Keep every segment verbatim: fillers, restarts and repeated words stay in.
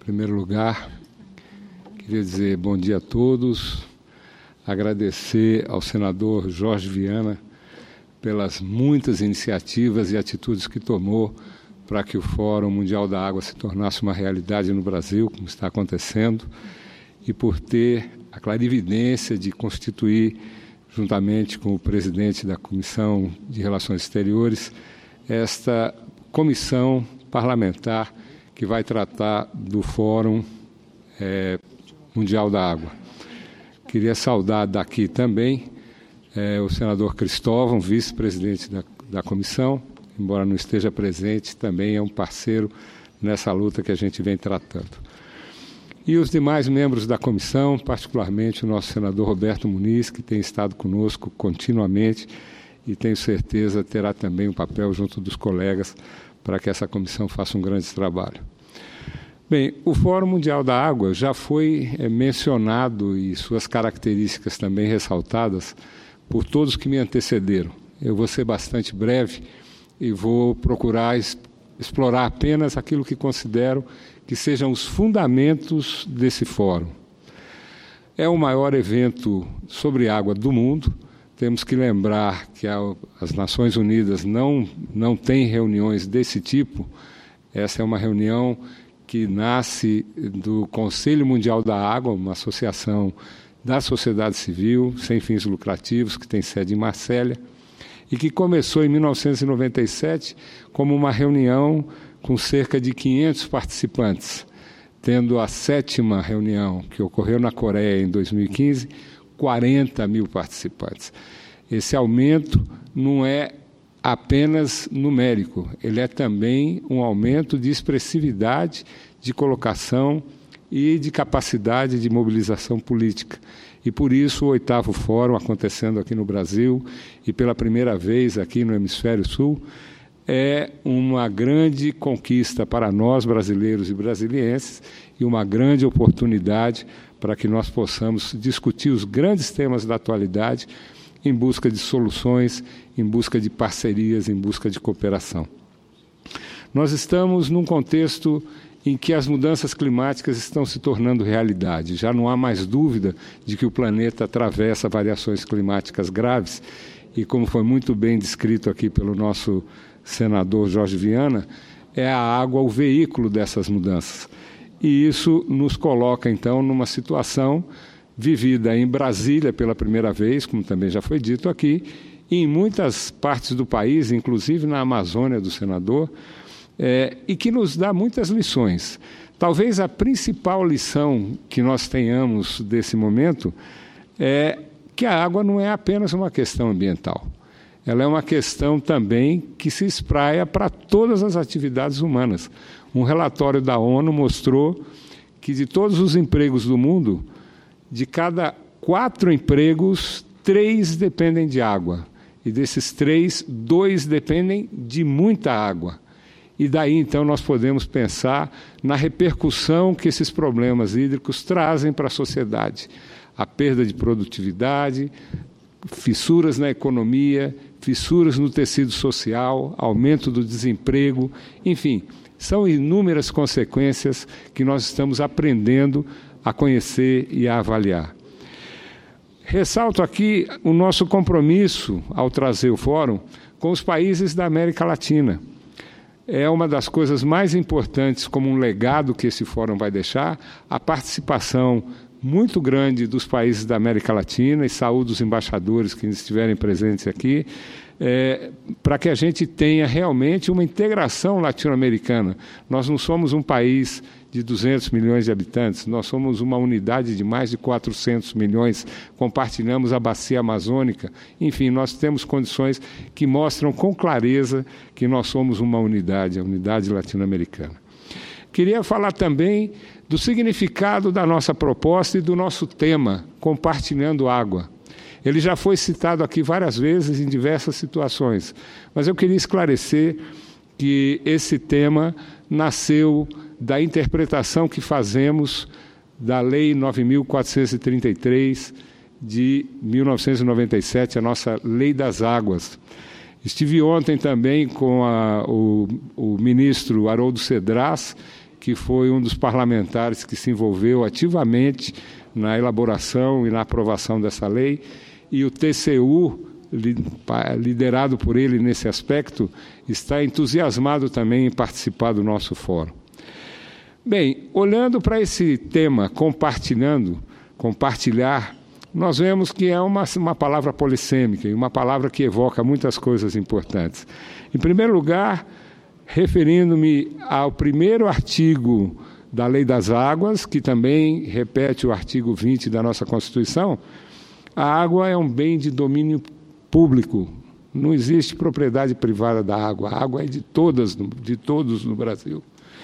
Em primeiro lugar, queria dizer bom dia a todos, agradecer ao senador Jorge Viana pelas muitas iniciativas e atitudes que tomou para que o Fórum Mundial da Água se tornasse uma realidade no Brasil, como está acontecendo, e por ter a clarividência de constituir, juntamente com o presidente da Comissão de Relações Exteriores, esta comissão parlamentar que vai tratar do Fórum é, Mundial da Água. Queria saudar daqui também é, o senador Cristóvão, vice-presidente da, da comissão, embora não esteja presente, também é um parceiro nessa luta que a gente vem tratando. E os demais membros da comissão, particularmente o nosso senador Roberto Muniz, que tem estado conosco continuamente e tenho certeza terá também um papel junto dos colegas para que essa comissão faça um grande trabalho. Bem, o Fórum Mundial da Água já foi é, mencionado e suas características também ressaltadas por todos que me antecederam. Eu vou ser bastante breve e vou procurar es- explorar apenas aquilo que considero que sejam os fundamentos desse fórum. É o maior evento sobre água do mundo. Temos que lembrar que a, as Nações Unidas não, não têm reuniões desse tipo. Essa é uma reunião que nasce do Conselho Mundial da Água, uma associação da sociedade civil, sem fins lucrativos, que tem sede em Marsella, e que começou em mil novecentos e noventa e sete como uma reunião com cerca de quinhentos participantes, tendo a sétima reunião, que ocorreu na Coreia em dois mil e quinze, quarenta mil participantes. Esse aumento não é apenas numérico, ele é também um aumento de expressividade, de colocação e de capacidade de mobilização política. E por isso o oitavo fórum acontecendo aqui no Brasil e pela primeira vez aqui no Hemisfério Sul é uma grande conquista para nós brasileiros e brasilienses e uma grande oportunidade para que nós possamos discutir os grandes temas da atualidade em busca de soluções, em busca de parcerias, em busca de cooperação. Nós estamos num contexto em que as mudanças climáticas estão se tornando realidade. Já não há mais dúvida de que o planeta atravessa variações climáticas graves e, como foi muito bem descrito aqui pelo nosso senador Jorge Viana, é a água o veículo dessas mudanças. E isso nos coloca, então, numa situação vivida em Brasília pela primeira vez, como também já foi dito aqui, e em muitas partes do país, inclusive na Amazônia do senador, é, e que nos dá muitas lições. Talvez a principal lição que nós tenhamos desse momento é que a água não é apenas uma questão ambiental. Ela é uma questão também que se espraia para todas as atividades humanas. Um relatório da ONU mostrou que de todos os empregos do mundo, de cada quatro empregos, três dependem de água. E desses três, dois dependem de muita água. E daí, então, nós podemos pensar na repercussão que esses problemas hídricos trazem para a sociedade. A perda de produtividade, fissuras na economia, fissuras no tecido social, aumento do desemprego, enfim, são inúmeras consequências que nós estamos aprendendo a conhecer e a avaliar. Ressalto aqui o nosso compromisso ao trazer o fórum com os países da América Latina. É uma das coisas mais importantes, como um legado que esse fórum vai deixar, a participação muito grande dos países da América Latina, e saúdo os embaixadores que estiverem presentes aqui, é, para que a gente tenha realmente uma integração latino-americana. Nós não somos um país de duzentos milhões de habitantes, nós somos uma unidade de mais de quatrocentos milhões, compartilhamos a bacia amazônica, enfim, nós temos condições que mostram com clareza que nós somos uma unidade, a unidade latino-americana. Queria falar também do significado da nossa proposta e do nosso tema, Compartilhando Água. Ele já foi citado aqui várias vezes em diversas situações, mas eu queria esclarecer que esse tema nasceu da interpretação que fazemos da Lei nove mil quatrocentos e trinta e três de mil novecentos e noventa e sete, a nossa Lei das Águas. Estive ontem também com a, o, o ministro Haroldo Cedras, que foi um dos parlamentares que se envolveu ativamente na elaboração e na aprovação dessa lei, e o T C U, liderado por ele nesse aspecto, está entusiasmado também em participar do nosso fórum. Bem, olhando para esse tema, compartilhando, compartilhar, nós vemos que é uma, uma palavra polissêmica e uma palavra que evoca muitas coisas importantes. Em primeiro lugar, referindo-me ao primeiro artigo da Lei das Águas, que também repete o artigo vinte da nossa Constituição, a água é um bem de domínio público. Não existe propriedade privada da água. A água é de todas, de todos no Brasil.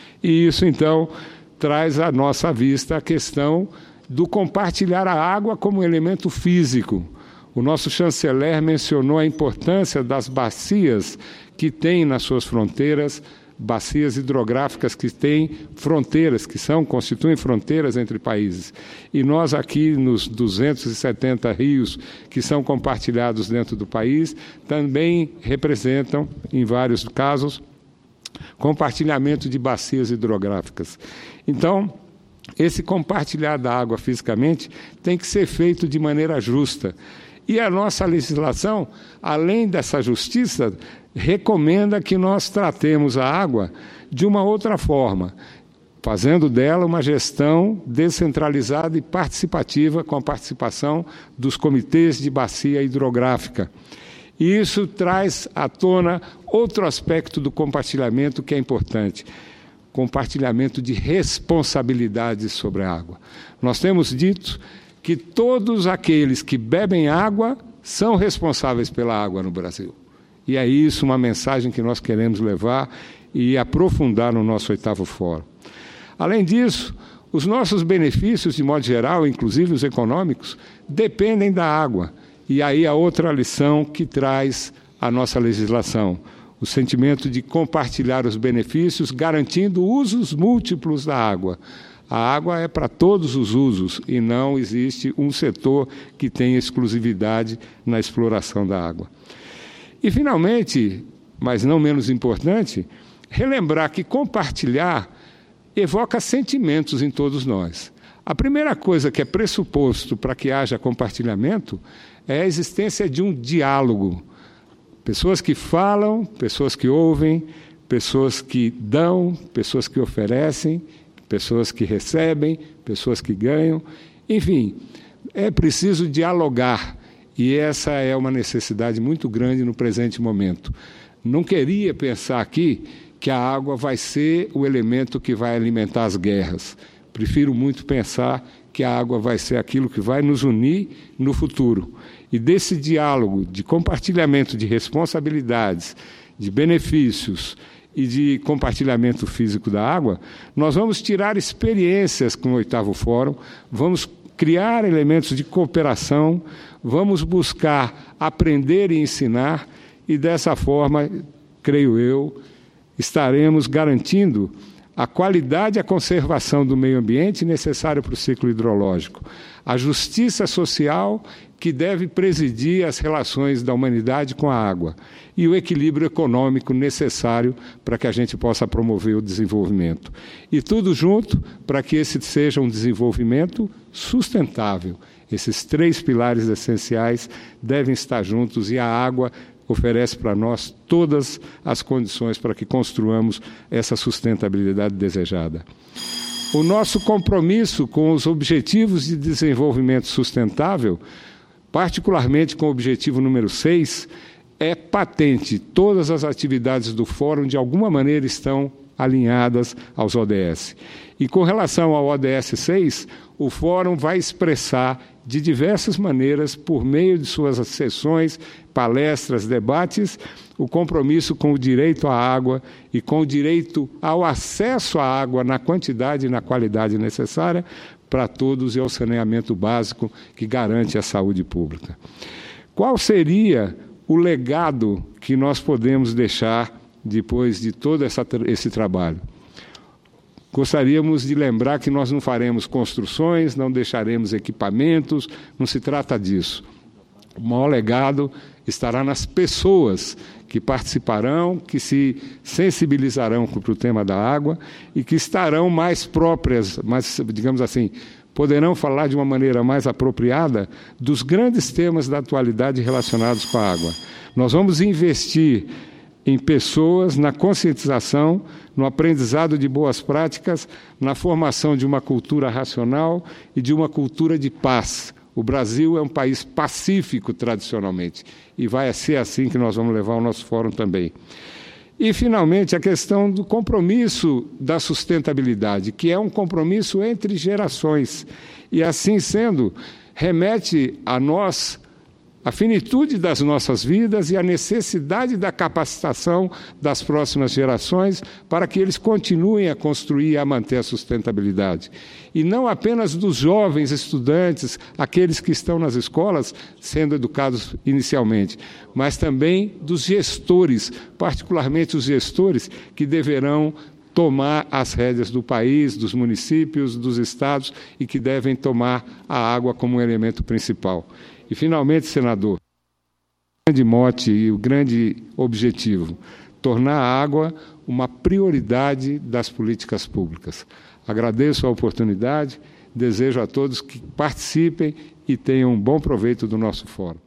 E isso, então, traz à nossa vista a questão do compartilhar a água como elemento físico. O nosso chanceler mencionou a importância das bacias que tem nas suas fronteiras, bacias hidrográficas que têm fronteiras, que são, constituem fronteiras entre países. E nós aqui, nos duzentos e setenta rios que são compartilhados dentro do país, também representam, em vários casos, compartilhamento de bacias hidrográficas. Então, esse compartilhar da água fisicamente tem que ser feito de maneira justa. E a nossa legislação, além dessa justiça, recomenda que nós tratemos a água de uma outra forma, fazendo dela uma gestão descentralizada e participativa com a participação dos comitês de bacia hidrográfica. E isso traz à tona outro aspecto do compartilhamento que é importante: compartilhamento de responsabilidades sobre a água. Nós temos dito que todos aqueles que bebem água são responsáveis pela água no Brasil. E é isso uma mensagem que nós queremos levar e aprofundar no nosso oitavo fórum. Além disso, os nossos benefícios, de modo geral, inclusive os econômicos, dependem da água. E aí a outra lição que traz a nossa legislação: o sentimento de compartilhar os benefícios, garantindo usos múltiplos da água. A água é para todos os usos e não existe um setor que tenha exclusividade na exploração da água. E, finalmente, mas não menos importante, relembrar que compartilhar evoca sentimentos em todos nós. A primeira coisa que é pressuposto para que haja compartilhamento é a existência de um diálogo. Pessoas que falam, pessoas que ouvem, pessoas que dão, pessoas que oferecem, pessoas que recebem, pessoas que ganham. Enfim, é preciso dialogar. E essa é uma necessidade muito grande no presente momento. Não queria pensar aqui que a água vai ser o elemento que vai alimentar as guerras. Prefiro muito pensar que a água vai ser aquilo que vai nos unir no futuro. E desse diálogo de compartilhamento de responsabilidades, de benefícios e de compartilhamento físico da água, nós vamos tirar experiências com o oitavo fórum, vamos criar elementos de cooperação, vamos buscar aprender e ensinar, e dessa forma, creio eu, estaremos garantindo a qualidade e a conservação do meio ambiente necessária para o ciclo hidrológico, a justiça social que deve presidir as relações da humanidade com a água e o equilíbrio econômico necessário para que a gente possa promover o desenvolvimento. E tudo junto para que esse seja um desenvolvimento sustentável. Esses três pilares essenciais devem estar juntos e a água oferece para nós todas as condições para que construamos essa sustentabilidade desejada. O nosso compromisso com os Objetivos de Desenvolvimento Sustentável, particularmente com o objetivo número seis, é patente. Todas as atividades do Fórum, de alguma maneira, estão alinhadas aos O D S. E com relação ao O D S seis, o Fórum vai expressar de diversas maneiras, por meio de suas sessões, palestras, debates, o compromisso com o direito à água e com o direito ao acesso à água na quantidade e na qualidade necessária para todos e ao saneamento básico que garante a saúde pública. Qual seria o legado que nós podemos deixar depois de todo essa, esse trabalho? Gostaríamos de lembrar que nós não faremos construções, não deixaremos equipamentos, não se trata disso. O maior legado estará nas pessoas que participarão, que se sensibilizarão para o tema da água e que estarão mais próprias, mais, digamos assim, poderão falar de uma maneira mais apropriada dos grandes temas da atualidade relacionados com a água. Nós vamos investir em pessoas, na conscientização, no aprendizado de boas práticas, na formação de uma cultura racional e de uma cultura de paz. O Brasil é um país pacífico tradicionalmente e vai ser assim que nós vamos levar o nosso fórum também. E, finalmente, a questão do compromisso da sustentabilidade, que é um compromisso entre gerações. E, assim sendo, remete a nós a finitude das nossas vidas e a necessidade da capacitação das próximas gerações para que eles continuem a construir e a manter a sustentabilidade. E não apenas dos jovens estudantes, aqueles que estão nas escolas sendo educados inicialmente, mas também dos gestores, particularmente os gestores que deverão tomar as rédeas do país, dos municípios, dos estados e que devem tomar a água como um elemento principal. E, finalmente, senador, o grande mote e o grande objetivo, tornar a água uma prioridade das políticas públicas. Agradeço a oportunidade, desejo a todos que participem e tenham um bom proveito do nosso fórum.